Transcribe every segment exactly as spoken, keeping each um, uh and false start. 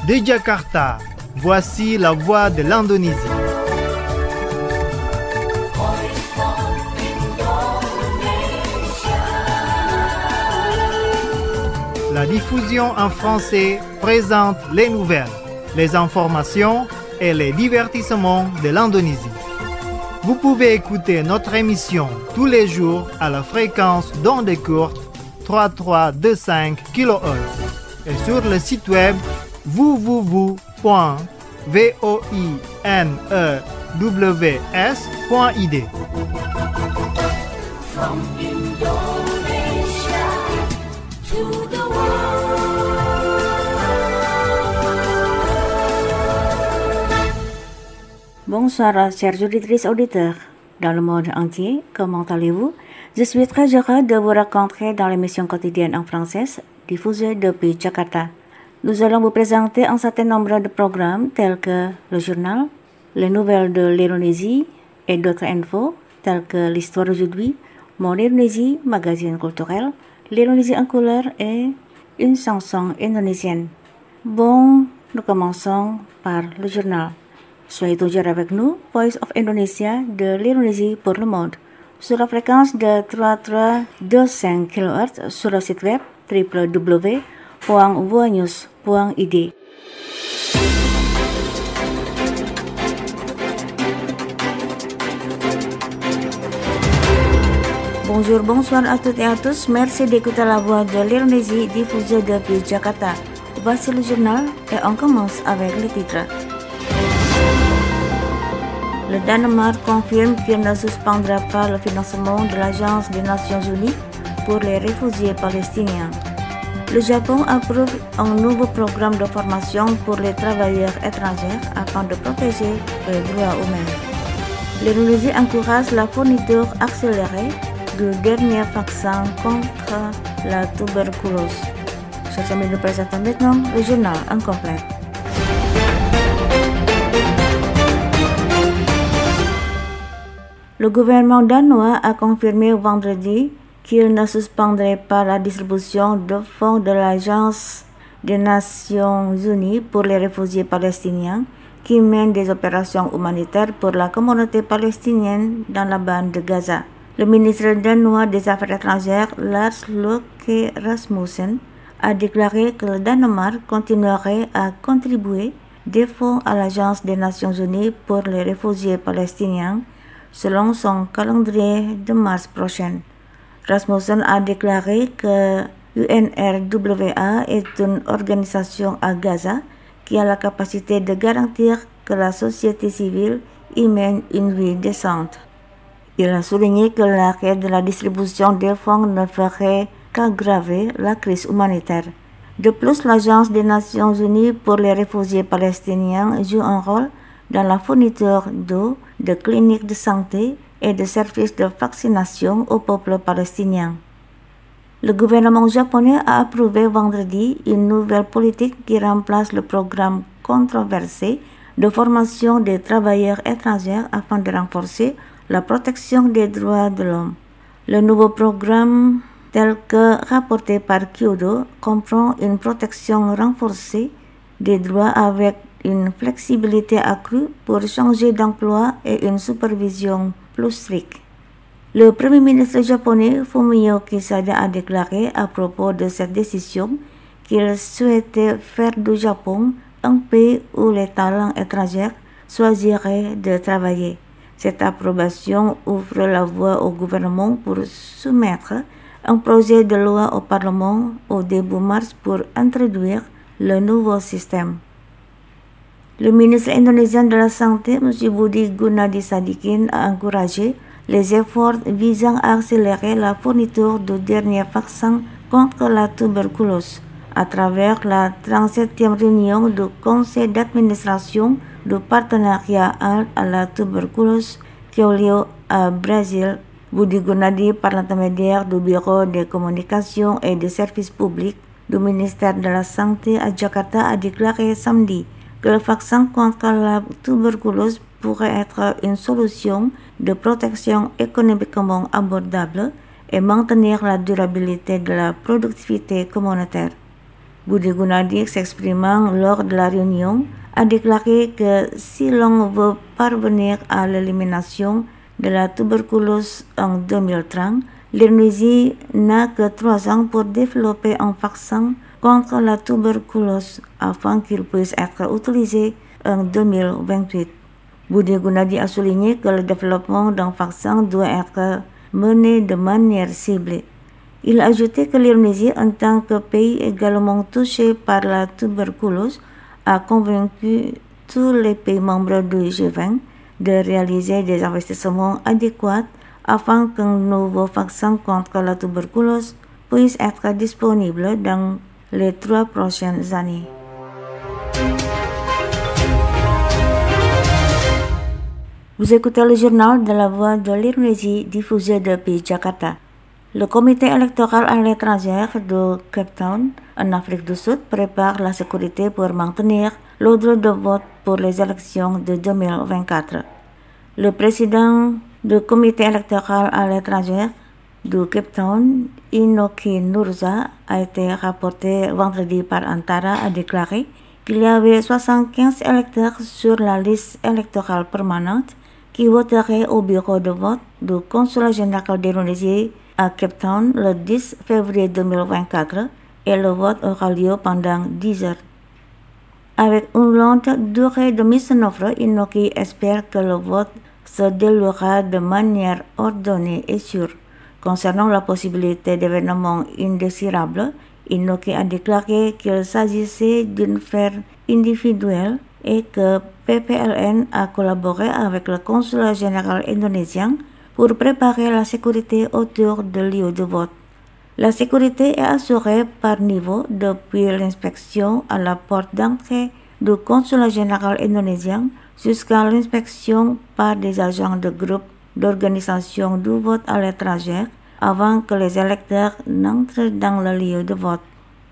De Jakarta, voici la voix de l'Indonésie. La diffusion en français présente les nouvelles, les informations et les divertissements de l'Indonésie. Vous pouvez écouter notre émission tous les jours à la fréquence d'ondes courtes trois mille trois cent vingt-cinq kilohertz et sur le site web w w w point voinews point i d. From Indonesia to the world. Bonsoir, chers auditrices auditeurs. Dans le monde entier, comment allez-vous? Je suis très heureux de vous rencontrer dans l'émission quotidienne en français diffusée depuis Jakarta. Nous allons vous présenter un certain nombre de programmes tels que le journal, les nouvelles de l'Indonésie et d'autres infos tels que l'histoire aujourd'hui, Mon Indonésie, magazine culturel, l'Indonésie en couleur et une chanson indonésienne. Bon, nous commençons par le journal. Soyez toujours avec nous, Voice of Indonesia de l'Indonésie pour le monde, sur la fréquence de trois mille trois cent vingt-cinq kilohertz sur le site web w w w point voinews point i d. Bonjour, bonsoir à toutes et à tous. Merci d'écouter la voix de l'Indonésie diffusée depuis Jakarta. Voici le journal et on commence avec le titre. Le Danemark confirme qu'il ne suspendra pas le financement de l'Agence des Nations Unies pour les réfugiés palestiniens. Le Japon approuve un nouveau programme de formation pour les travailleurs étrangers afin de protéger les droits humains. L'Indonésie encourage la fourniture accélérée du dernier vaccin contre la tuberculose. Chers amis, nous présentons maintenant le journal en complet. Le gouvernement danois a confirmé vendredi qu'il ne suspendrait pas la distribution de fonds de l'Agence des Nations Unies pour les réfugiés palestiniens qui mène des opérations humanitaires pour la communauté palestinienne dans la bande de Gaza. Le ministre danois des Affaires étrangères, Lars Løkke Rasmussen, a déclaré que le Danemark continuerait à contribuer des fonds à l'Agence des Nations Unies pour les réfugiés palestiniens selon son calendrier de mars prochain. Rasmussen a déclaré que U N R W A est une organisation à Gaza qui a la capacité de garantir que la société civile y mène une vie décente. Il a souligné que l'arrêt de la distribution des fonds ne ferait qu'aggraver la crise humanitaire. De plus, l'Agence des Nations Unies pour les réfugiés palestiniens joue un rôle dans la fourniture d'eau, de cliniques de santé et de services de vaccination au peuple palestinien. Le gouvernement japonais a approuvé vendredi une nouvelle politique qui remplace le programme controversé de formation des travailleurs étrangers afin de renforcer la protection des droits de l'homme. Le nouveau programme, tel que rapporté par Kyodo, comprend une protection renforcée des droits avec une flexibilité accrue pour changer d'emploi et une supervision plus stricte. Le Premier ministre japonais Fumio Kishida a déclaré à propos de cette décision qu'il souhaitait faire du Japon un pays où les talents étrangers choisiraient de travailler. Cette approbation ouvre la voie au gouvernement pour soumettre un projet de loi au Parlement au début mars pour introduire le nouveau système. Le ministre indonésien de la Santé, M. Budi Gunadi Sadikin, a encouragé les efforts visant à accélérer la fourniture du dernier vaccin contre la tuberculose à travers la trente-septième réunion du Conseil d'administration du partenariat à la tuberculose qui a lieu à Brésil. Budi Gunadi, par l'intermédiaire du Bureau des communications et des services publics du ministère de la Santé à Jakarta, a déclaré samedi que le vaccin contre la tuberculose pourrait être une solution de protection économiquement abordable et maintenir la durabilité de la productivité communautaire. Budi Gunadi, s'exprimant lors de la réunion, a déclaré que si l'on veut parvenir à l'élimination de la tuberculose en deux mille trente, l'Indonésie n'a que trois ans pour développer un vaccin contre la tuberculose afin qu'il puisse être utilisé en deux mille vingt-huit. Budi Gunadi a souligné que le développement d'un vaccin doit être mené de manière ciblée. Il a ajouté que l'Indonésie, en tant que pays également touché par la tuberculose, a convaincu tous les pays membres du G vingt de réaliser des investissements adéquats afin qu'un nouveau vaccin contre la tuberculose puisse être disponible dans les trois prochaines années. Vous écoutez le journal de la Voix de l'Indonésie diffusé depuis Jakarta. Le comité électoral à l'étranger de Cape Town, en Afrique du Sud, prépare la sécurité pour maintenir l'ordre de vote pour les élections de deux mille vingt-quatre. Le président du comité électoral à l'étranger de Cape Town, Inoki Nurza, a été rapporté vendredi par Antara, a déclaré qu'il y avait soixante-quinze électeurs sur la liste électorale permanente qui voteraient au bureau de vote du consulat général d'Indonésie à Cape Town le dix février deux mille vingt-quatre et le vote aura lieu pendant dix heures. Avec une longue durée de mise en œuvre, Inoki espère que le vote se déroulera de manière ordonnée et sûre. Concernant la possibilité d'événements indésirables, Inoki a déclaré qu'il s'agissait d'une affaire individuelle et que P P L N a collaboré avec le consulat général indonésien pour préparer la sécurité autour du lieu de vote. La sécurité est assurée par niveau depuis l'inspection à la porte d'entrée du consulat général indonésien jusqu'à l'inspection par des agents de groupe d'organisation du vote à l'étranger avant que les électeurs n'entrent dans le lieu de vote.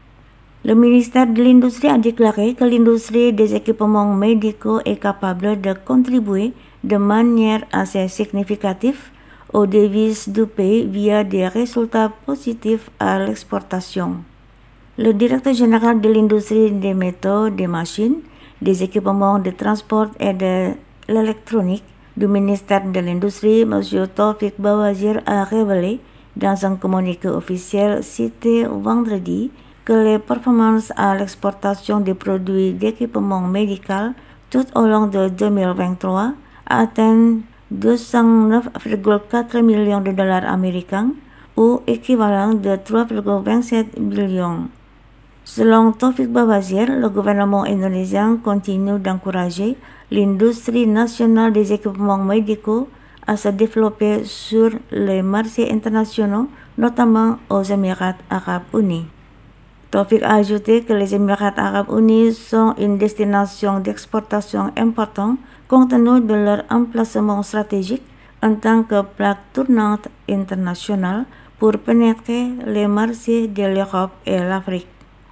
Le ministère de l'Industrie a déclaré que l'industrie des équipements médicaux est capable de contribuer de manière assez significative aux devises du pays via des résultats positifs à l'exportation. Le directeur général de l'industrie des métaux, des machines, des équipements de transport et de l'électronique du ministère de l'Industrie, M. Taufik Bawazir, a révélé dans un communiqué officiel cité vendredi que les performances à l'exportation des produits d'équipement médical tout au long de deux mille vingt-trois atteignent deux cent neuf virgule quatre millions de dollars américains ou équivalent de trois virgule vingt-sept millions. Selon Taufik Bawazir, le gouvernement indonésien continue d'encourager l'industrie nationale des équipements médicaux à se développer sur les marchés internationaux, notamment aux Émirats arabes unis. Taufik a ajouté que les Émirats arabes unis sont une destination d'exportation importante compte tenu de leur emplacement stratégique en tant que plaque tournante internationale pour pénétrer les marchés de l'Europe et l'Afrique.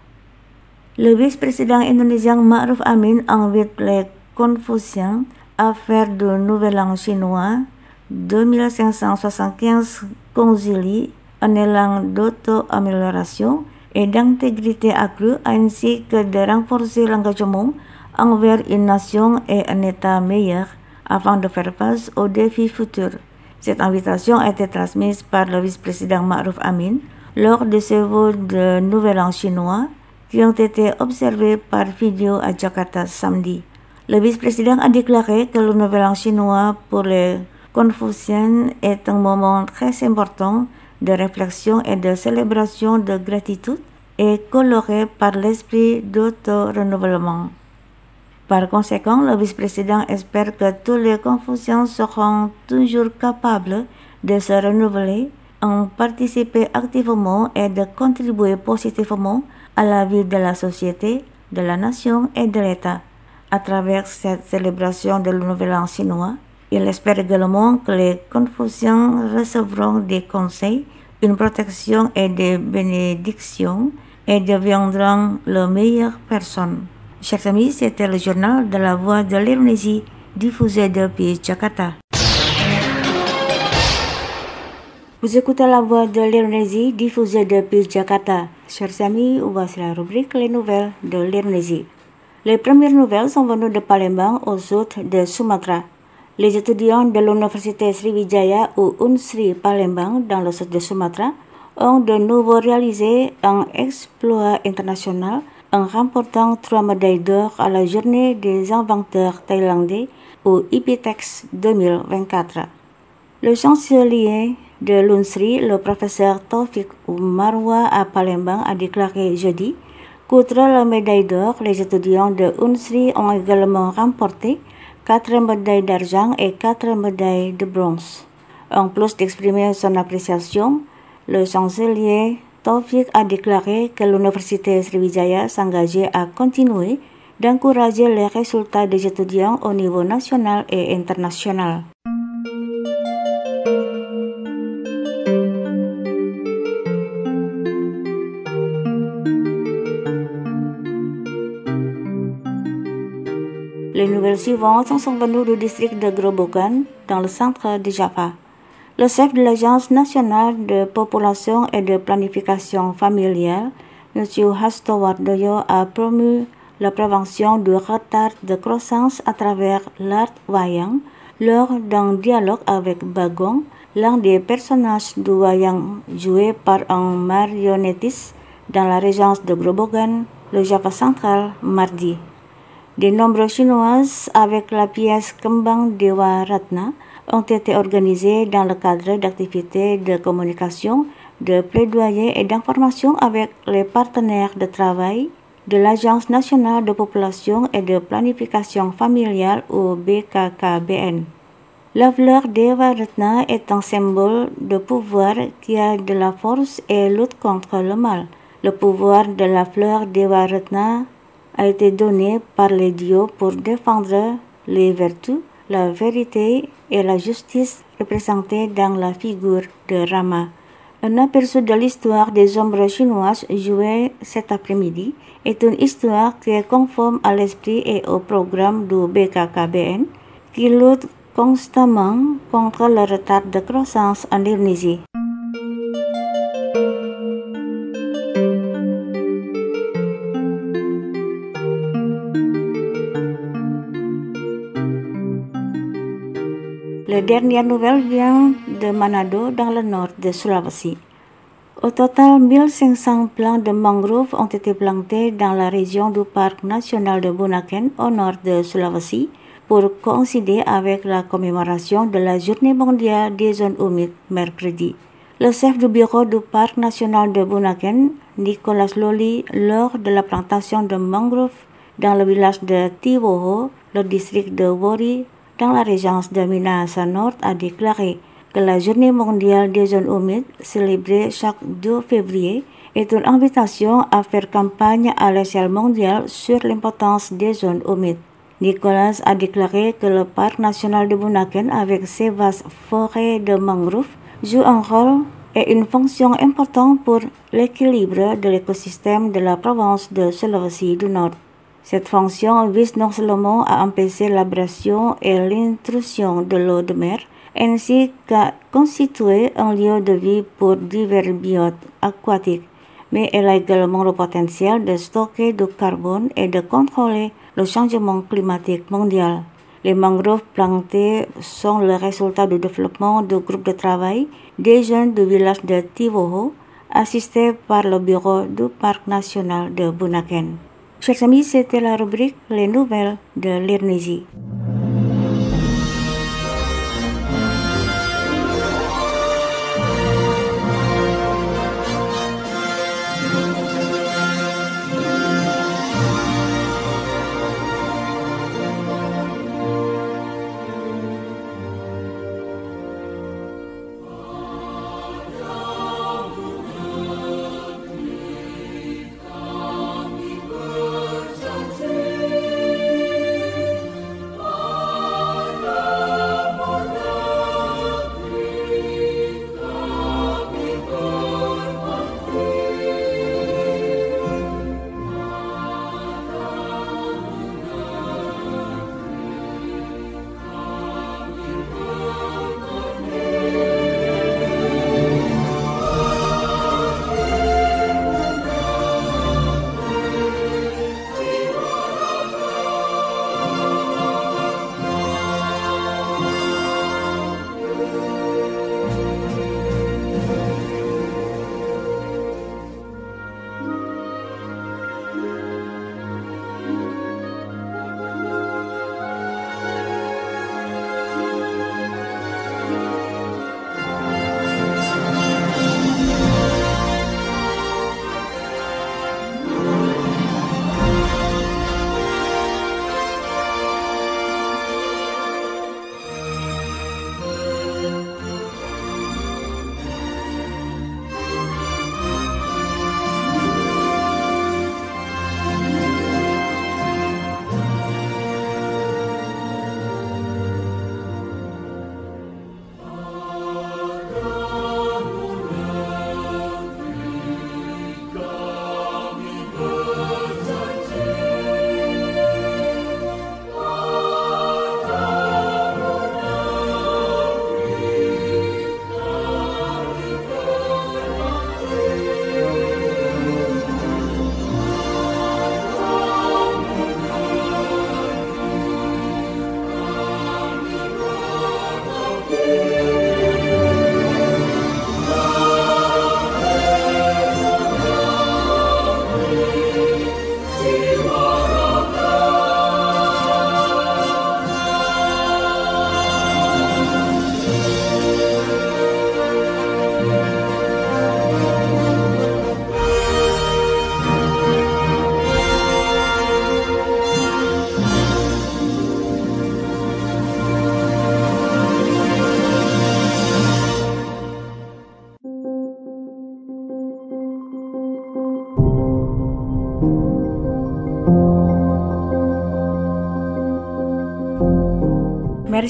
Le vice-président indonésien Ma'ruf Amin invite les Confuciens à faire du Nouvel An chinois deux mille cinq cent soixante-quinze concili un élan d'auto-amélioration et d'intégrité accrue ainsi que de renforcer l'engagement envers une nation et un État meilleur afin de faire face aux défis futurs. Cette invitation a été transmise par le vice-président Ma'ruf Amin lors de ses voeux de Nouvel An chinois qui ont été observés par vidéo à Jakarta samedi. Le vice-président a déclaré que le Nouvel An chinois pour les Confuciens est un moment très important de réflexion et de célébration de gratitude et coloré par l'esprit d'auto-renouvellement. Par conséquent, le vice-président espère que tous les Confuciens seront toujours capables de se renouveler, en participer activement et de contribuer positivement à la vie de la société, de la nation et de l'État. À travers cette célébration de le Nouvel An chinois, il espère également que les Confuciens recevront des conseils, une protection et des bénédictions et deviendront les meilleures personnes. Chers amis, c'était le journal de la Voix de l'Indonésie diffusé depuis Jakarta. Vous écoutez la voix de l'Indonésie diffusée depuis Jakarta. Chers amis, voici la rubrique Les nouvelles de l'Indonésie. Les premières nouvelles sont venues de Palembang au sud de Sumatra. Les étudiants de l'université Sriwijaya ou Unsri Palembang dans le sud de Sumatra ont de nouveau réalisé un exploit international en remportant trois médailles d'or à la journée des inventeurs thaïlandais ou IPTEX deux mille vingt-quatre. Le chancelier de l'Unsri, le professeur Taufik Marwa à Palembang, a déclaré jeudi qu'outre la médaille d'or, les étudiants de Unsri ont également remporté quatre médailles d'argent et quatre médailles de bronze. En plus d'exprimer son appréciation, le chancelier Taufik a déclaré que l'université Sriwijaya s'engageait à continuer d'encourager les résultats des étudiants au niveau national et international. Les nouvelles suivantes sont venues du district de Grobogan, dans le centre de Java. Le chef de l'Agence nationale de population et de planification familiale, M. Hastowardoyo, a promu la prévention du retard de croissance à travers l'art wayang lors d'un dialogue avec Bagong, l'un des personnages du wayang joué par un marionnettiste dans la régence de Grobogan, le Java central, mardi. De nombreux Chinoises avec la pièce Kembang Dewa Ratna ont été organisées dans le cadre d'activités de communication, de plaidoyer et d'information avec les partenaires de travail de l'Agence nationale de population et de planification familiale ou B K K B N. La fleur Dewa Ratna est un symbole de pouvoir qui a de la force et lutte contre le mal. Le pouvoir de la fleur Dewa Ratna a été donné par les dieux pour défendre les vertus, la vérité et la justice représentées dans la figure de Rama. Un aperçu de l'histoire des ombres chinoises jouées cet après-midi est une histoire qui est conforme à l'esprit et au programme du B K K B N qui lutte constamment contre le retard de croissance en Indonésie. La dernière nouvelle vient de Manado, dans le nord de Sulawesi. Au total, mille cinq cents plants de mangroves ont été plantés dans la région du parc national de Bunaken, au nord de Sulawesi, pour coïncider avec la commémoration de la Journée mondiale des zones humides mercredi. Le chef du bureau du parc national de Bunaken, Nicolas Loli, lors de la plantation de mangroves dans le village de Tiwoho, le district de Wori, dans la régence de Minahasa Nord, a déclaré que la Journée mondiale des zones humides, célébrée chaque deux février, est une invitation à faire campagne à l'échelle mondiale sur l'importance des zones humides. Nicolas a déclaré que le parc national de Bunaken, avec ses vastes forêts de mangroves, joue un rôle et une fonction importante pour l'équilibre de l'écosystème de la province de Sulawesi du Nord. Cette fonction vise non seulement à empêcher l'abrasion et l'intrusion de l'eau de mer, ainsi qu'à constituer un lieu de vie pour divers biotes aquatiques, mais elle a également le potentiel de stocker du carbone et de contrôler le changement climatique mondial. Les mangroves plantées sont le résultat du développement du groupe de travail des jeunes du village de Tiwoho, assisté par le bureau du parc national de Bunaken. Chers amis, c'était la rubrique Les nouvelles de l'Indonésie. Oh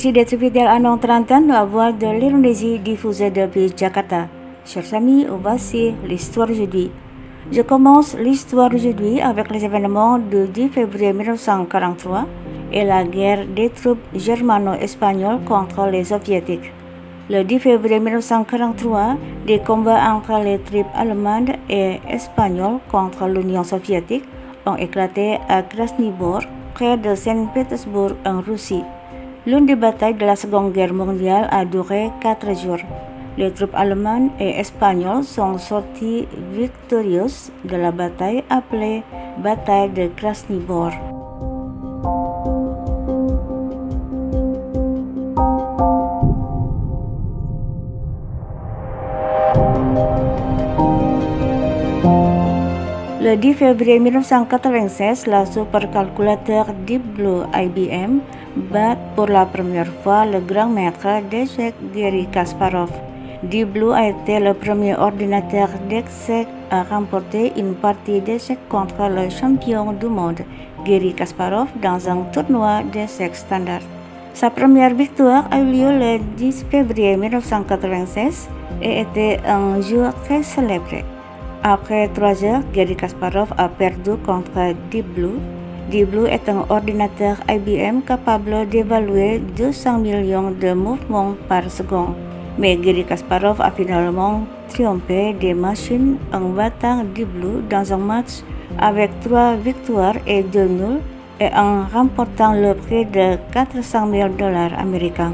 Ici d'être fidèles à notre antenne, la voix de l'Indonésie diffusée depuis Jakarta. Chers amis, voici l'histoire aujourd'hui. Je commence l'histoire aujourd'hui avec les événements du dix février mille neuf cent quarante-trois et la guerre des troupes germano-espagnoles contre les soviétiques. Le dix février mille neuf cent quarante-trois, des combats entre les troupes allemandes et espagnoles contre l'Union soviétique ont éclaté à Krasny Bor, près de Saint-Pétersbourg en Russie. L'une des batailles de la Seconde Guerre mondiale a duré quatre jours. Les troupes allemandes et espagnoles sont sorties victorieuses de la bataille appelée bataille de Krasny Bor. Le dix février mille neuf cent quatre-vingt-seize, la supercalculateur Deep Blue I B M bat pour la première fois le grand maître d'échecs Garry Kasparov. Deep Blue a été le premier ordinateur d'échecs à remporter une partie d'échecs contre le champion du monde, Garry Kasparov, dans un tournoi d'échecs standard. Sa première victoire a eu lieu le dix février mille neuf cent quatre-vingt-seize et était un jour très célébré. Après trois heures, Garry Kasparov a perdu contre Deep Blue. Deep Blue est un ordinateur I B M capable d'évaluer deux cents millions de mouvements par seconde. Mais Garry Kasparov a finalement triomphé des machines en battant Deep Blue dans un match avec trois victoires et deux nuls et en remportant le prix de quatre cent mille dollars américains.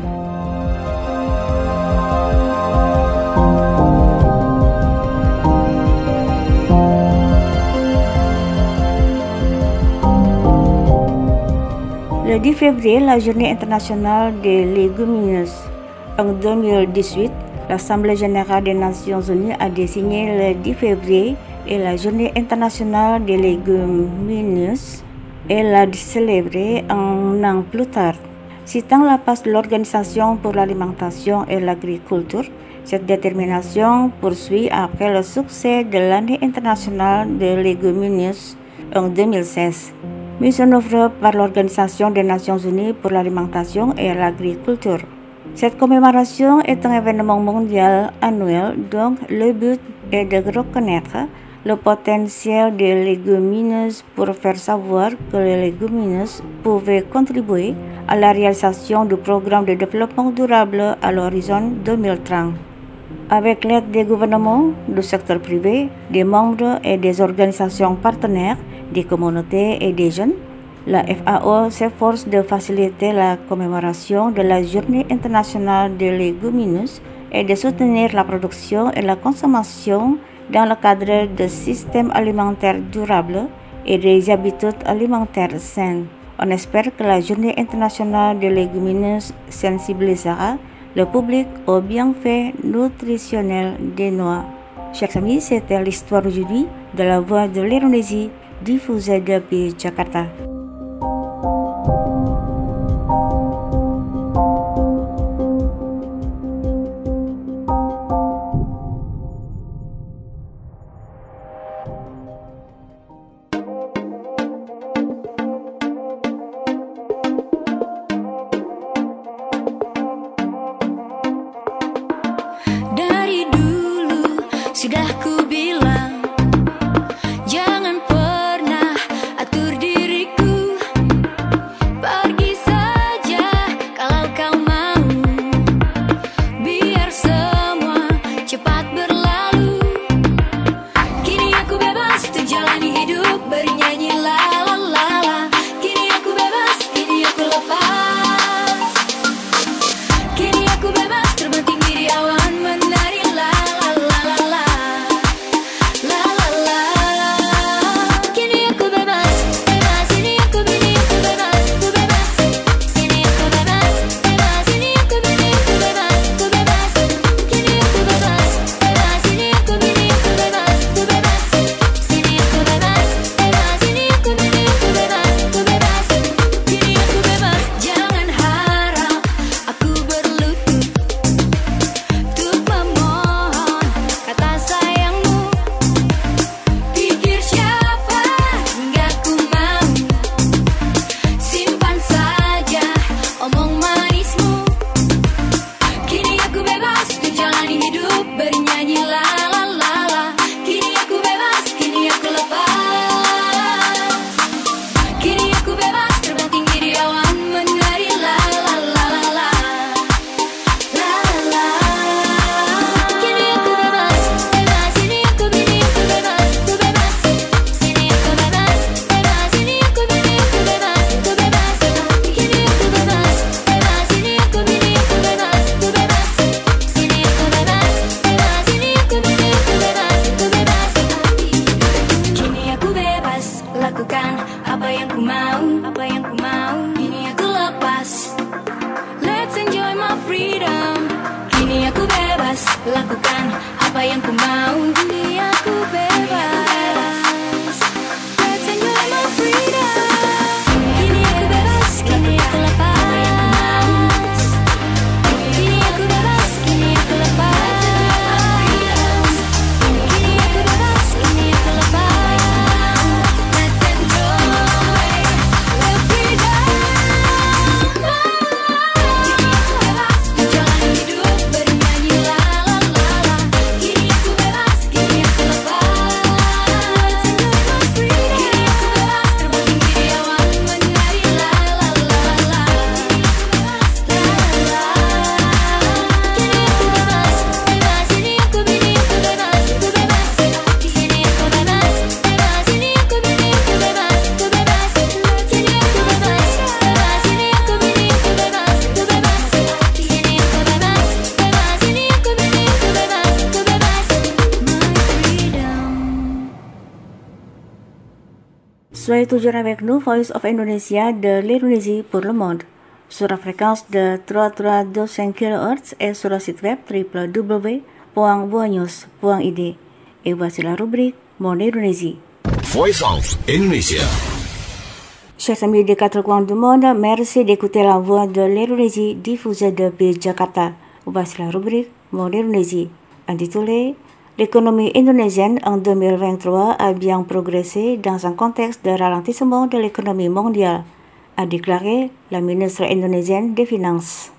Le dix février, la journée internationale des légumineuses. En deux mille dix-huit, l'Assemblée générale des Nations unies a désigné le dix février et la journée internationale des légumineuses et l'a célébrée un an plus tard. Citant la passe de l'Organisation pour l'alimentation et l'agriculture, cette détermination poursuit après le succès de l'année internationale des légumineuses en deux mille seize. Mise en œuvre par l'Organisation des Nations unies pour l'alimentation et l'agriculture. Cette commémoration est un événement mondial annuel, donc le but est de reconnaître le potentiel des légumineuses pour faire savoir que les légumineuses pouvaient contribuer à la réalisation du programme de développement durable à l'horizon deux mille trente. Avec l'aide des gouvernements, du secteur privé, des membres et des organisations partenaires, des communautés et des jeunes, la F A O s'efforce de faciliter la commémoration de la Journée internationale des légumineuses et de soutenir la production et la consommation dans le cadre de systèmes alimentaires durables et des habitudes alimentaires saines. On espère que la Journée internationale des légumineuses sensibilisera le public aux bienfaits nutritionnels des noix. Chers amis, c'était l'histoire aujourd'hui de la voix de l'Indonésie diffusée depuis Jakarta. Dari dulu sudah ku bilang, jangan pernah atur diriku bebas, lakukan apa yang ku mau. Kini aku bebas, let's enjoy my freedom. Kini aku bebas, kini aku lepas. Kini aku bebas, kini aku lepas. Kini aku bebas, kini aku lepas. Let's enjoy the freedom. Kini aku bebas, menjalani hidup bernyanyi la la la la. Kini aku bebas, kini aku lepas. Let's enjoy my freedom. Kini aku bebas, terbang tinggi di awan menari la la la la. La la la. Kini aku bebas, bebas. Ini aku bini, aku bebas, aku bebas. Di sini aku bebas, bebas. Ini aku bini, aku bebas, aku bebas. Sini aku bebas, bebas. Ini aku bini, aku bebas, aku bebas. Di sini aku bebas, bebas. Ini aku bini, aku bebas, aku bebas. My freedom. Soyez toujours avec nous, Voice of Indonesia de l'Indonésie pour le monde, sur la fréquence de trois trois deux cinq kHz et sur le site web w w w point voanews point i d. Et voici la rubrique Mon Indonésie. Voice of Indonesia. Chers amis des quatre coins du monde, merci d'écouter la voix de l'Indonésie diffusée depuis Jakarta. Voici la rubrique Mon Indonésie, intitulée L'économie indonésienne en deux mille vingt-trois a bien progressé dans un contexte de ralentissement de l'économie mondiale, a déclaré la ministre indonésienne des Finances.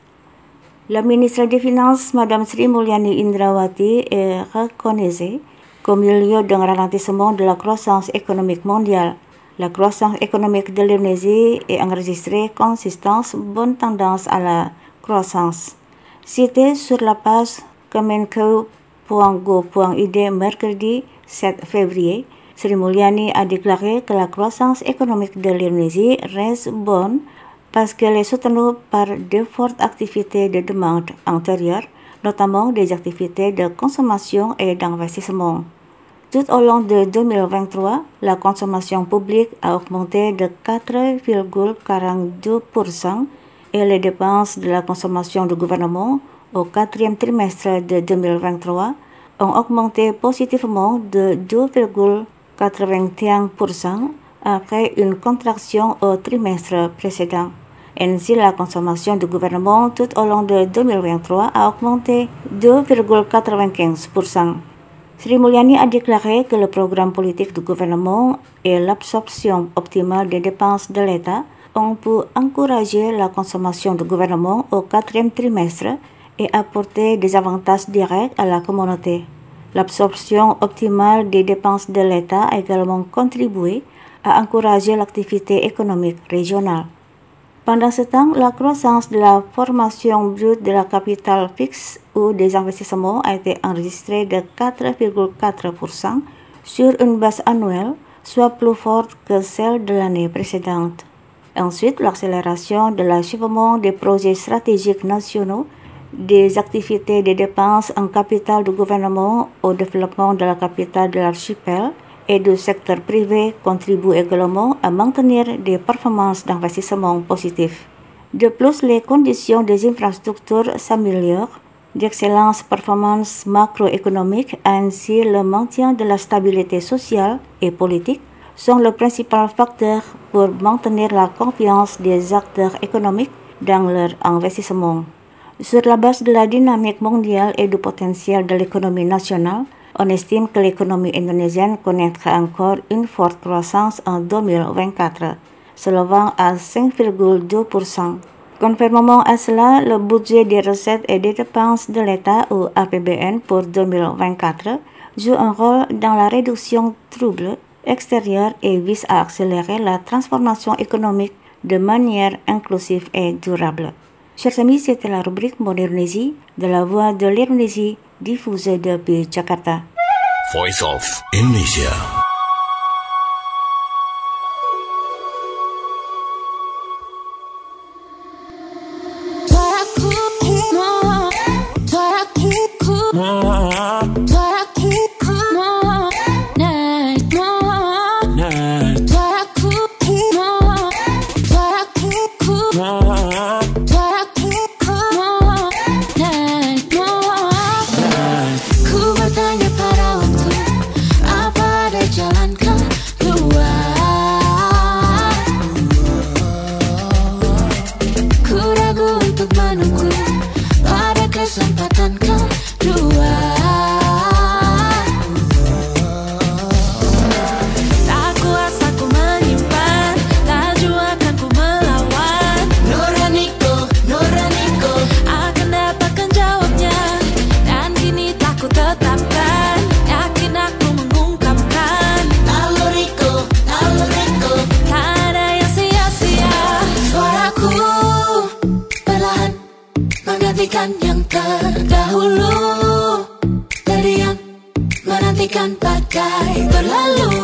La ministre des Finances, Madame Sri Mulyani Indrawati, est reconnaissée qu'au milieu d'un ralentissement de la croissance économique mondiale, la croissance économique de l'Indonésie est enregistrée consistance, bonne tendance à la croissance. Cité sur la page kemenko point go point i d mercredi sept février, Sri Mulyani a déclaré que la croissance économique de l'Indonésie reste bonne parce qu'elle est soutenue par de fortes activités de demande antérieures, notamment des activités de consommation et d'investissement. Tout au long de deux mille vingt-trois, la consommation publique a augmenté de quatre virgule quarante-deux pour cent et les dépenses de la consommation du gouvernement au quatrième trimestre de deux mille vingt-trois ont augmenté positivement de deux virgule quatre-vingt-un pour cent après une contraction au trimestre précédent. Ainsi, la consommation du gouvernement tout au long de deux mille vingt-trois a augmenté deux virgule quatre-vingt-quinze pour cent. Sri Mulyani a déclaré que le programme politique du gouvernement et l'absorption optimale des dépenses de l'État ont pu encourager la consommation du gouvernement au quatrième trimestre et apporter des avantages directs à la communauté. L'absorption optimale des dépenses de l'État a également contribué à encourager l'activité économique régionale. Pendant ce temps, la croissance de la formation brute de la capitale fixe ou des investissements a été enregistrée de quatre virgule quatre pour cent sur une base annuelle, soit plus forte que celle de l'année précédente. Ensuite, l'accélération de l'achèvement des projets stratégiques nationaux, des activités de dépenses en capital du gouvernement au développement de la capitale de l'archipel et du secteur privé contribuent également à maintenir des performances d'investissement positives. De plus, les conditions des infrastructures s'améliorent, d'excellentes performances macroéconomiques ainsi le maintien de la stabilité sociale et politique sont le principal facteur pour maintenir la confiance des acteurs économiques dans leur investissement. Sur la base de la dynamique mondiale et du potentiel de l'économie nationale, on estime que l'économie indonésienne connaîtra encore une forte croissance en deux mille vingt-quatre, s'élevant à cinq virgule deux pour cent. Conformément à cela, le budget des recettes et des dépenses de l'État ou A P B N pour deux mille vingt-quatre joue un rôle dans la réduction troubles extérieurs et vise à accélérer la transformation économique de manière inclusive et durable. Chers amis, c'était la rubrique Mon Indonésie de la Voix de l'Indonésie diffusée depuis Jakarta. Voice of Indonesia. yang terdahulu, terdiam menantikan badai berlalu.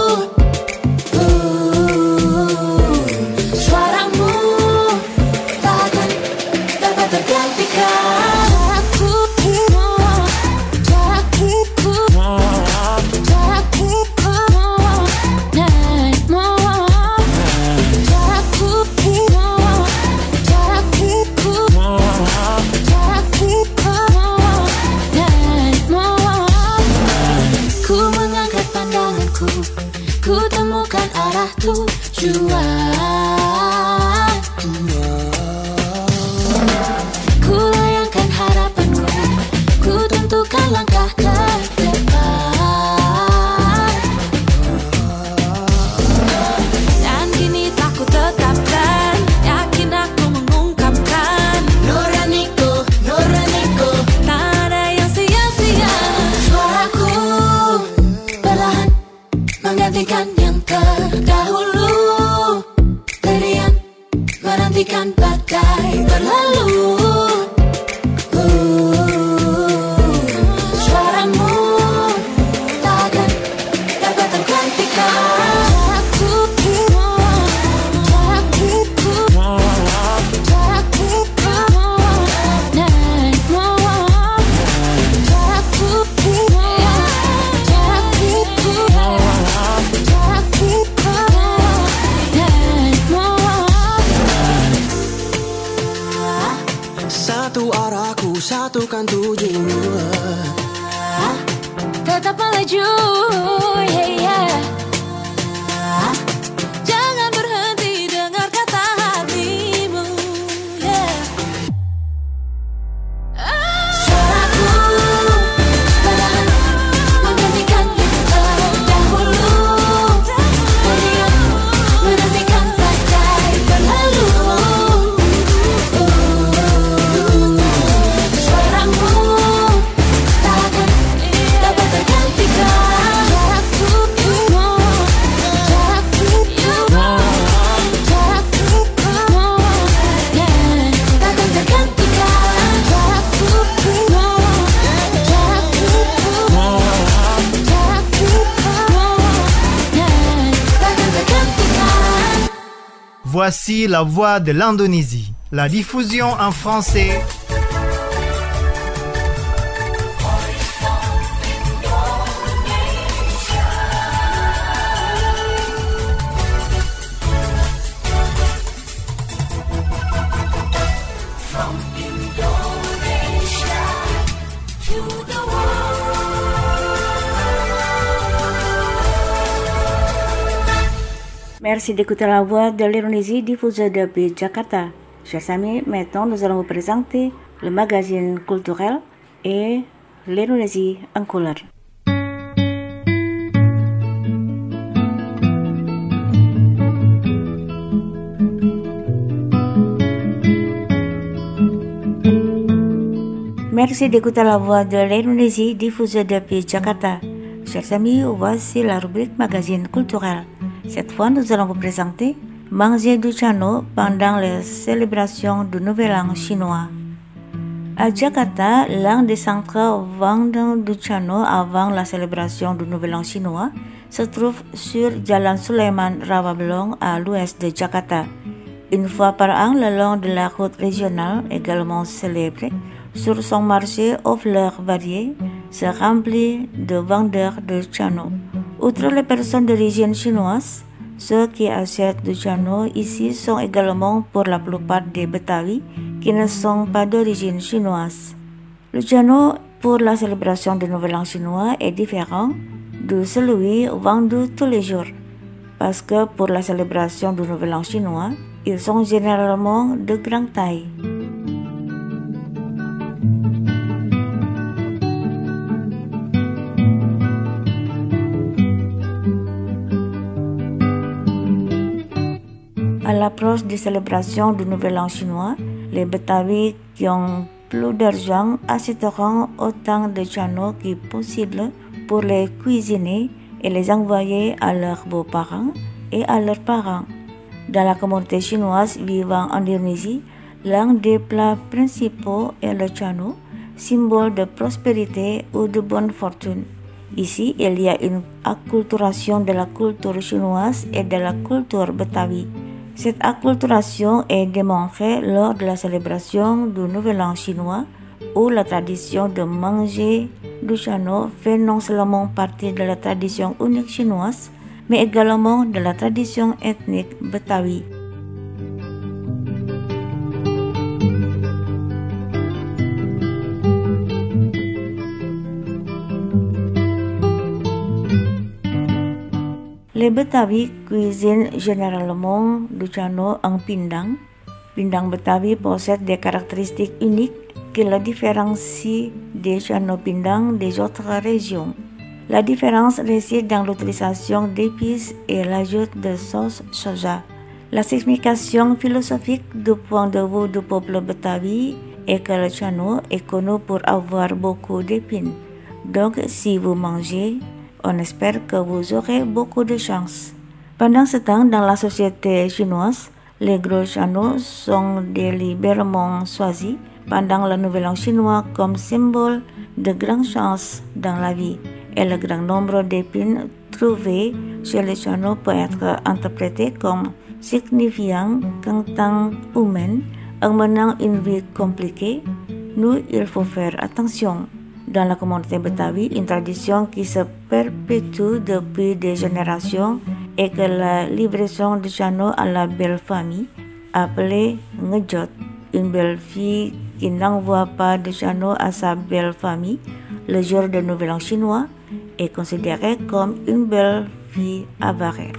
Uh, suaramu takkan dapat tergantikan. Ku temukan arah tujuan, ku layangkan harapanku, ku tentukan langkah ke depan. Dan kini tak ku tetapkan, yakin aku mengungkapkan nuraniku, nuraniku, tak ada yang sia-sia. Suaraku perlahan menggantikan yang terdahulu, terdiam menantikan badai berlalu. Uh, suaramu takkan dapat tergantikan. Satu arahku, satukan tujuan. Tetap melaju, yeah, yeah. Jangan berhenti dengar kata hatimu, yeah. Suaraku perlahan menggantikan yang terdahulu, terdiam menantikan badai berlalu. Voici la voix de l'Indonésie, la diffusion en français. Merci d'écouter la voix de l'Indonésie diffusée depuis Jakarta. Chers amis, maintenant nous allons vous présenter le magazine culturel et l'Indonésie en couleur. Merci d'écouter la voix de l'Indonésie diffusée depuis Jakarta. Chers amis, voici la rubrique magazine culturel. Cette fois, nous allons vous présenter manger du chano pendant les célébrations du Nouvel An chinois. À Jakarta, l'un des centres vendant du chano avant la célébration du Nouvel An chinois se trouve sur Jalan Sulaiman Rawabalong à l'ouest de Jakarta. Une fois par an, le long de la route régionale, également célébrée, sur son marché aux fleurs variées, se remplit de vendeurs de chano. Outre les personnes d'origine chinoise, ceux qui achètent du chano ici sont également pour la plupart des Betawi qui ne sont pas d'origine chinoise. Le chano pour la célébration du Nouvel An chinois est différent de celui vendu tous les jours, parce que pour la célébration du Nouvel An chinois, ils sont généralement de grande taille. À l'approche des célébrations du Nouvel An chinois, les Betawi qui ont plus d'argent achèteront autant de chano que possible pour les cuisiner et les envoyer à leurs beaux-parents et à leurs parents. Dans la communauté chinoise vivant en Indonésie, L'un des plats principaux est le chano, symbole de prospérité ou de bonne fortune. Ici, il y a une acculturation de la culture chinoise et de la culture betawi. Cette acculturation est démontrée lors de la célébration du Nouvel An chinois, où la tradition de manger du chano fait non seulement partie de la tradition unique chinoise, mais également de la tradition ethnique betawi. Les Betawi cuisinent généralement du chano en pindang. Pindang Betawi possède des caractéristiques uniques qui le différencient des chano pindang des autres régions. La différence réside dans l'utilisation d'épices et l'ajout de sauce soja. La signification philosophique du point de vue du peuple Betawi est que le chano est connu pour avoir beaucoup d'épines. Donc, si vous mangez, on espère que vous aurez beaucoup de chance. Pendant ce temps, dans la société chinoise, les gros chano sont délibérément choisis pendant le Nouvel An chinois comme symbole de grande chance dans la vie. Et le grand nombre d'épines trouvées chez les chano peut être interprété comme signifiant qu'en tant qu'humain, en menant une vie compliquée, nous, il faut faire attention. Dans la communauté Betawi, une tradition qui se perpétue depuis des générations est que la livraison de chano à la belle famille, appelée ngejot, une belle fille qui n'envoie pas de chano à sa belle famille le jour de Nouvel An chinois, est considérée comme une belle fille avare.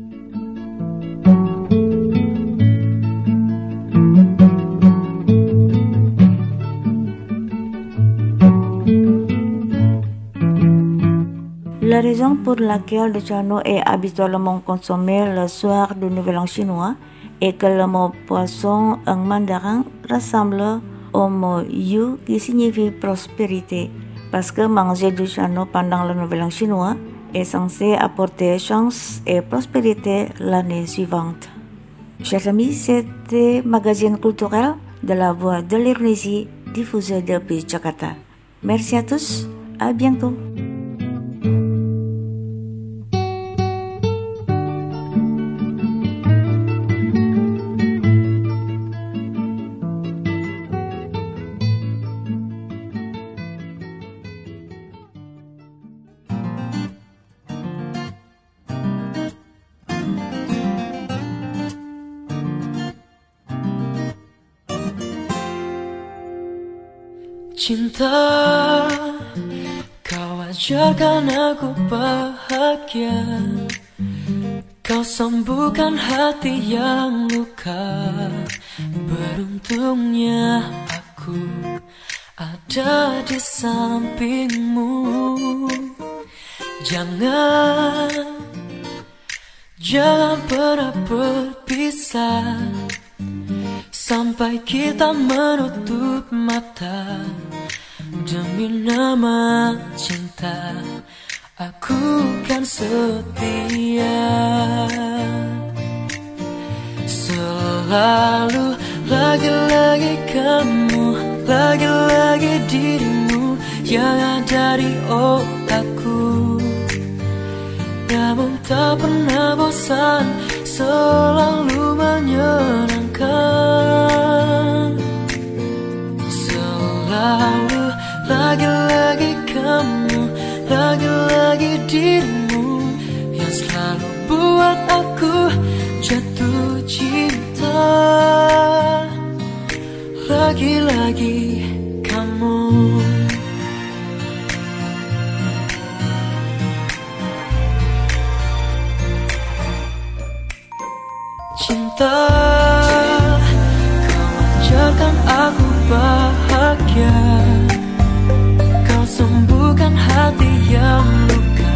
La raison pour laquelle le chano est habituellement consommé le soir du Nouvel An chinois est que le mot poisson en mandarin ressemble au mot yu qui signifie prospérité, parce que manger du chano pendant le Nouvel An chinois est censé apporter chance et prospérité l'année suivante. Chers amis, c'était Magazine culturel de la Voix de l'Indonésie diffusé depuis Jakarta. Merci à tous, à bientôt. Cinta, kau ajarkan aku bahagia, kau sembuhkan hati yang luka. Beruntungnya aku ada di sampingmu. Jangan, jangan pernah berpisah sampai kita menutup mata. Demi nama cinta, aku kan setia. Selalu, lagi-lagi kamu, lagi-lagi dirimu yang ada di otakku. Namun tak pernah bosan, selalu menyenangkan. Selalu, lagi-lagi kamu, lagi-lagi dirimu yang selalu buat aku jatuh cinta. Lagi-lagi kamu. Cinta, kau ajarkan aku bahagia, kau sembuhkan hati yang luka.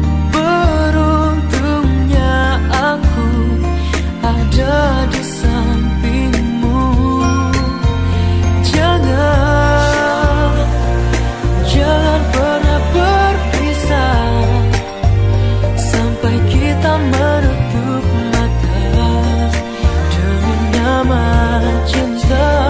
Beruntungnya aku ada di sampingmu. Jangan, jangan pernah berpisah sampai kita menutup mata. Demi nama cinta,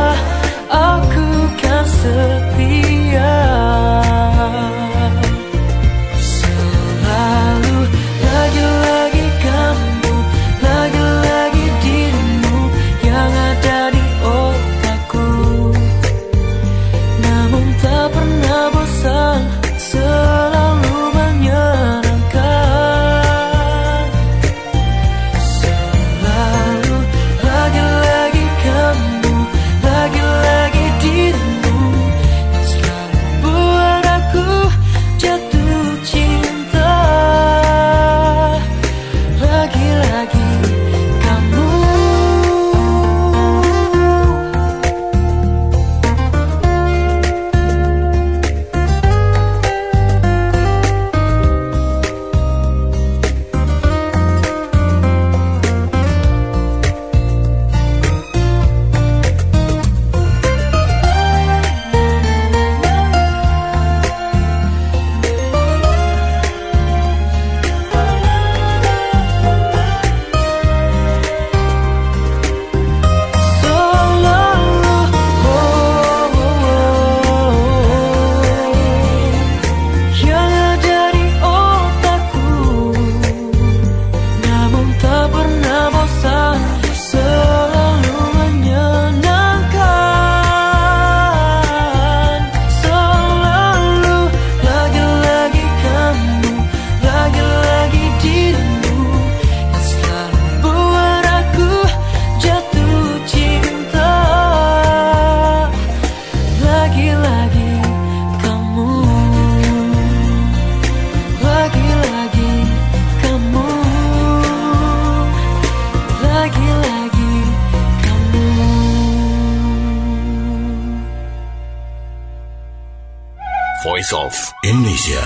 Voice of Indonesia.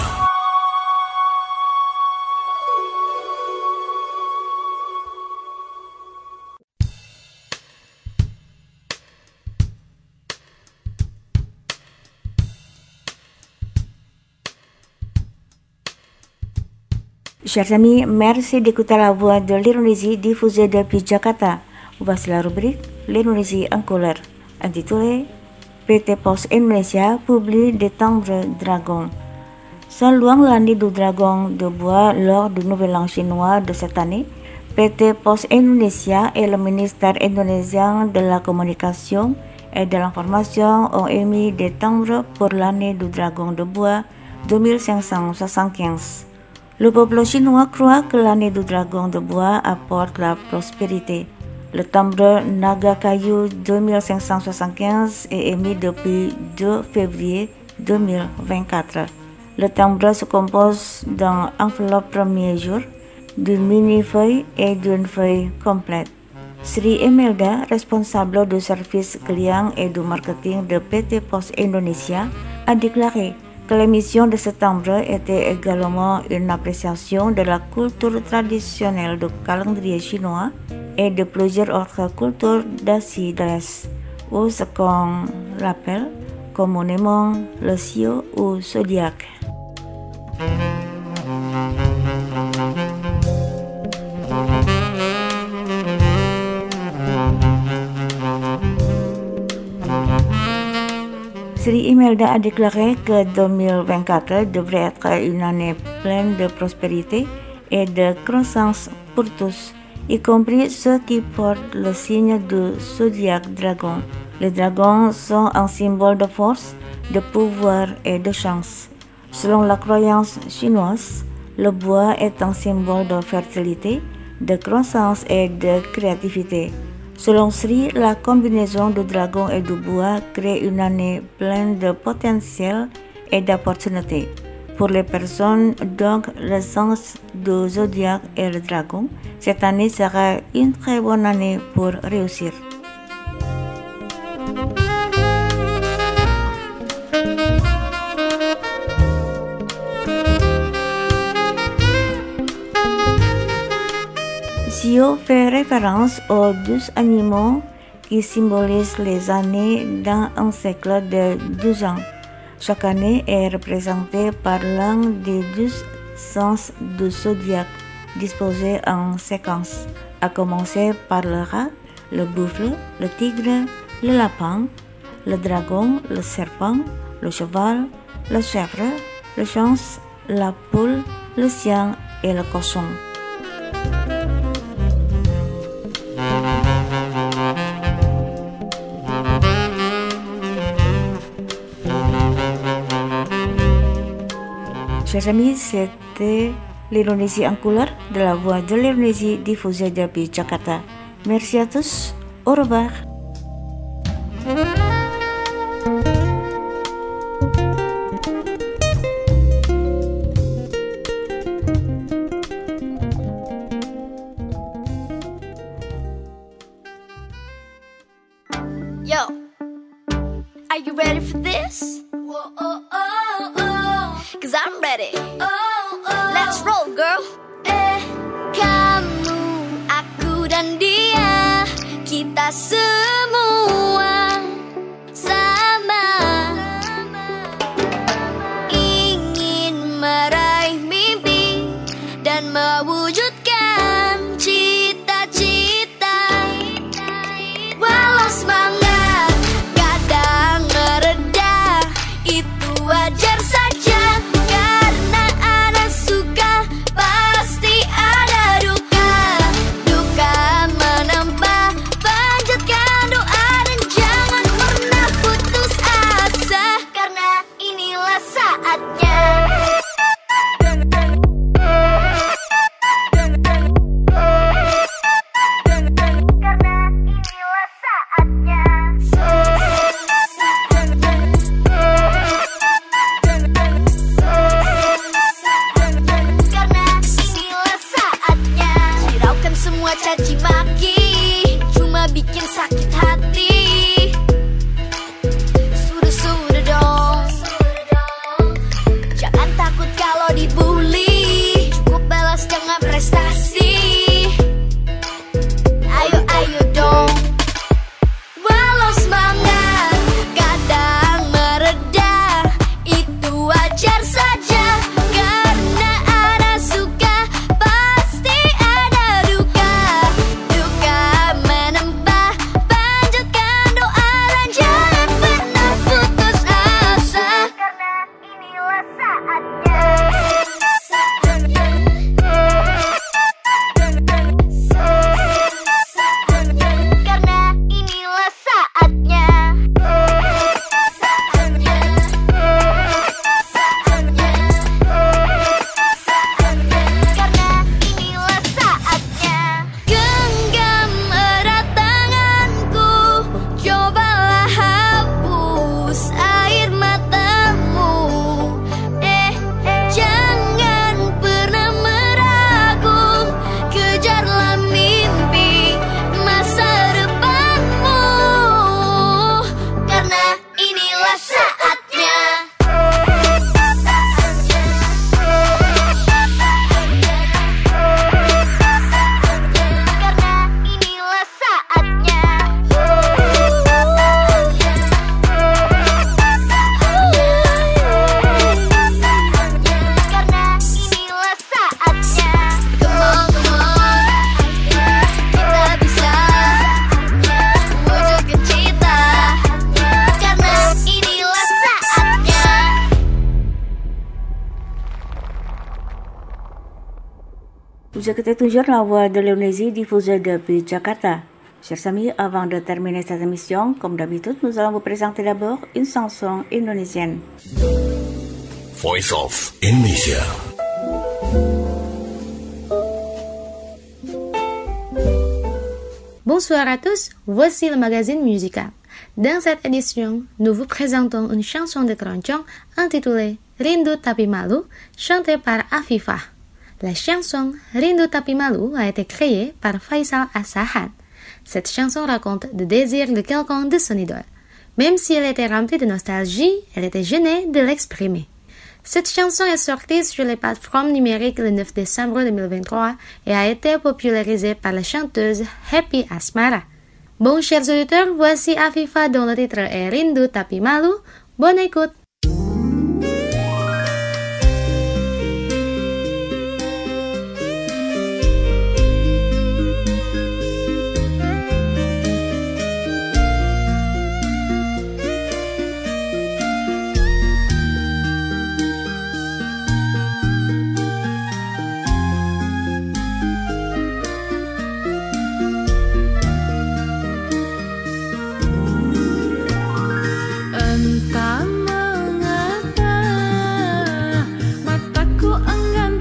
Chers amis, merci d'écouter la voix de l'Indonésie diffusée depuis Jakarta. Voici la rubrique L'Indonésie en couleur, intitulée P T Pos Indonesia publie des timbres dragons. Saluant l'année du dragon de bois lors du Nouvel An chinois de cette année, P T Pos Indonesia et le ministère indonésien de la Communication et de l'Information ont émis des timbres pour l'année du dragon de bois deux mille cinq cent soixante-quinze. Le peuple chinois croit que l'année du dragon de bois apporte la prospérité. Le timbre Naga Kayu deux mille cinq cent soixante-quinze est émis depuis deux février deux mille vingt-quatre. Le timbre se compose d'un enveloppe premier jour, d'une mini-feuille et d'une feuille complète. Sri Imelda, responsable du service client et du marketing de P T Pos Indonesia, a déclaré que l'émission de ce timbre était également une appréciation de la culture traditionnelle du calendrier chinois et de plusieurs autres cultures d'Asie de l'Est, ou ce qu'on appelle communément le Sio ou zodiaque. Sri Imelda a déclaré que deux mille vingt-quatre devrait être une année pleine de prospérité et de croissance pour tous, y compris ceux qui portent le signe du zodiaque dragon. Les dragons sont un symbole de force, de pouvoir et de chance. Selon la croyance chinoise, le bois est un symbole de fertilité, de croissance et de créativité. Selon Sri, la combinaison du dragon et du bois crée une année pleine de potentiel et d'opportunités. Pour les personnes dont le sens du zodiaque est le dragon, cette année sera une très bonne année pour réussir. Sio fait référence aux douze animaux qui symbolisent les années dans un cycle de douze ans. Chaque année est représentée par l'un des douze sens du zodiaque disposés en séquence, à commencer par le rat, le buffle, le tigre, le lapin, le dragon, le serpent, le cheval, le chèvre, le chance, la poule, le chien et le cochon. Chers amis, c'était l'Indonésie en couleur de la voix de l'Indonésie diffusée depuis Jakarta. Merci à tous, au revoir. Yo, are you ready for this? Whoa, oh, oh, oh. Cause I'm ready. Oh, oh. Let's roll, girl. Eh, kamu, aku dan dia, kita semua sama, ingin meraih mimpi dan mewujudkan cita-cita. Walau semangat kadang mereda, itu wajar saja, karena ada suka pasti ada duka. Duka menambah panjatkan Vous écoutez toujours la voix de l'Indonésie diffusée depuis Jakarta. Chers amis, avant de terminer cette émission, comme d'habitude, nous allons vous présenter d'abord une chanson indonésienne. Voice of Indonesia. Bonsoir à tous, voici le magazine musical. Dans cette édition, nous vous présentons une chanson de Keroncong intitulée Rindu Tapi Malu, chantée par Afifah. La chanson Rindu Tapi Malu a été créée par Faisal Asahan. Cette chanson raconte le désir de quelqu'un de son idole. Même si elle était remplie de nostalgie, elle était gênée de l'exprimer. Cette chanson est sortie sur les plateformes numériques le neuf décembre deux mille vingt-trois et a été popularisée par la chanteuse Happy Asmara. Bon, chers auditeurs, voici Afifah dont le titre est Rindu Tapi Malu. Bonne écoute! Entah mengapa mataku enggan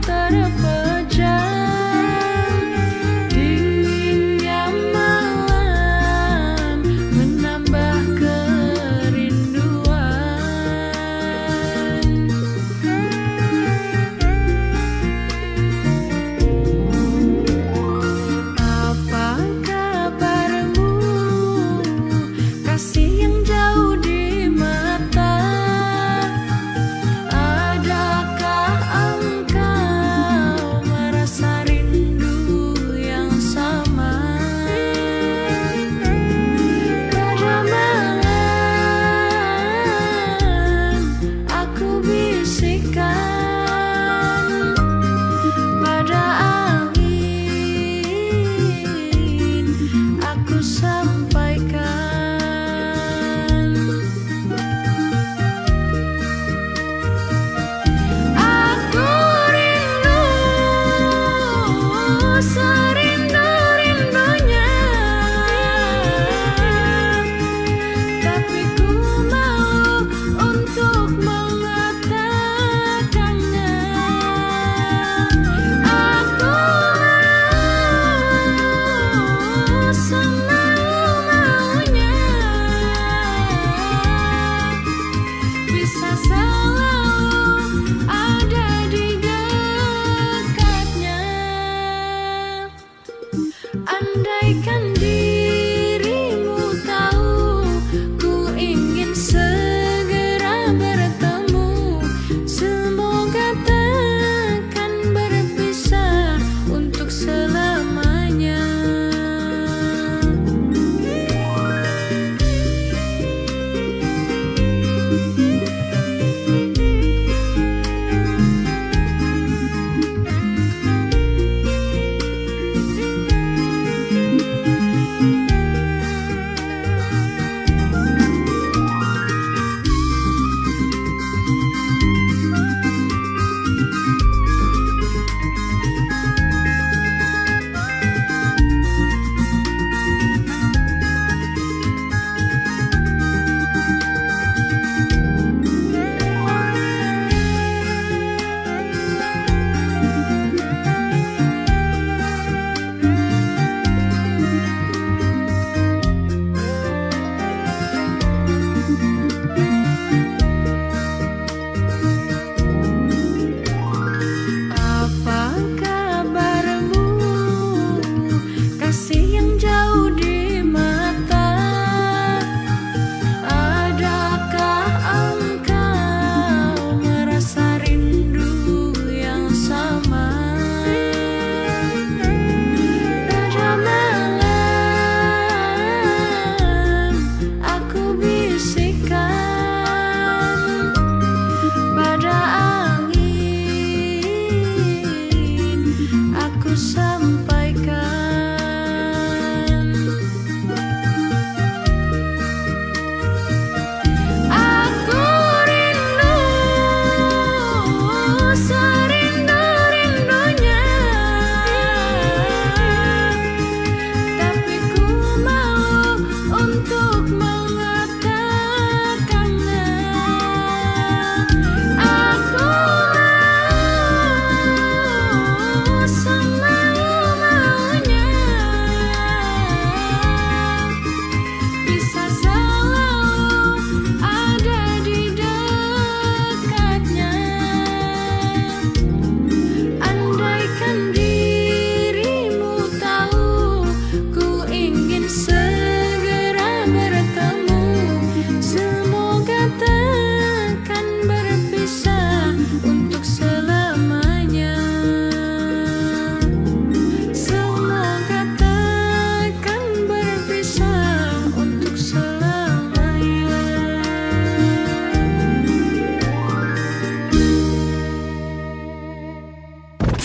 terpejam, dinginnya malam menambah kerinduan. Apa kabarmu, kasih yang jauh di andaikan dirimu tahu, ku ingin segera bertemu. Semoga takkan berpisah untuk selamanya.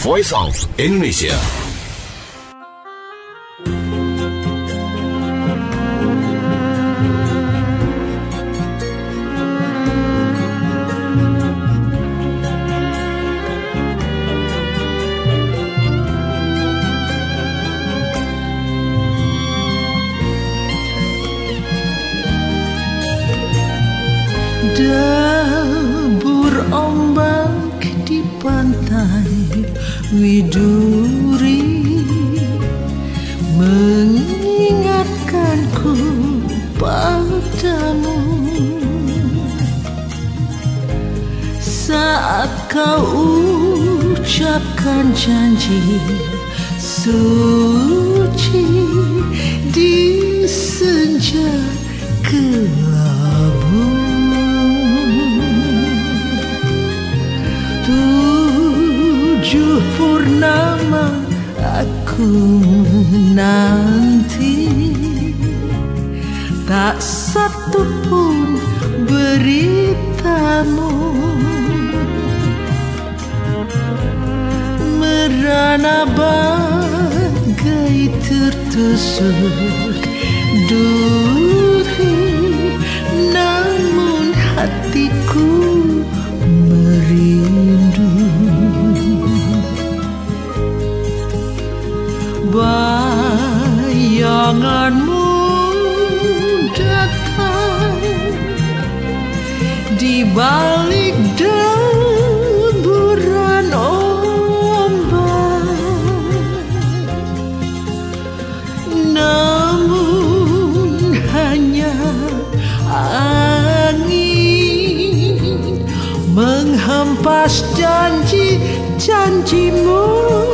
Voice of Indonesia. Debur ombak di pantai Widuri mengingatkanku padamu saat kau ucapkan janji suci di senja kelabu. Tujuh purnama aku menanti, tak satu pun beritamu. Merana bagai tertusuk duri, namun hatiku merindu. Bayanganmu datang di balik deburan ombak, namun hanya angin menghempas janji-janjimu.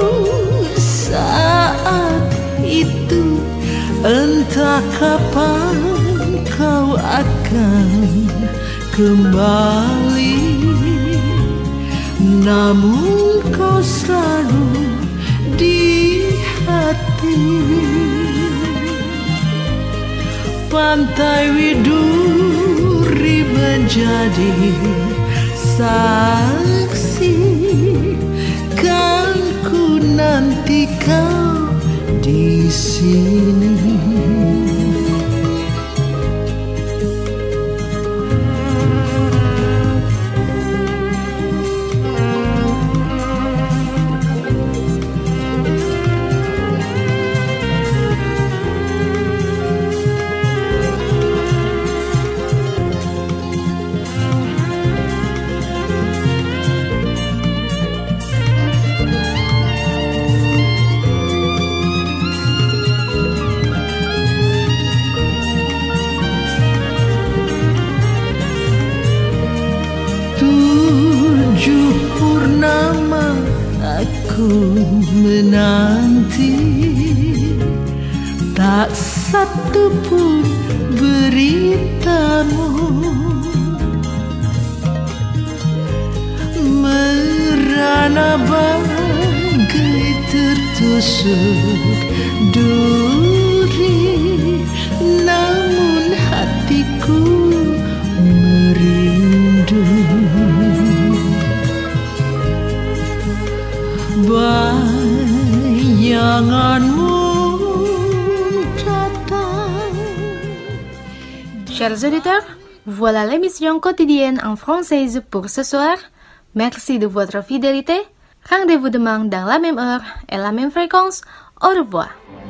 Saat itu entah kapan kau akan kembali, namun kau selalu di hati. Pantai Widuri menjadi saksi, kan ku nanti kau di sini. Tujuh purnama aku menanti, tak satu pun beritamu. Merana bagai tertusuk duri, namun hatiku merindu. Bayanganmu datang. Chers auditeurs, voilà l'émission quotidienne en française pour ce soir. Merci de votre fidélité. Rendez-vous demain dans la même heure et la même fréquence. Au revoir.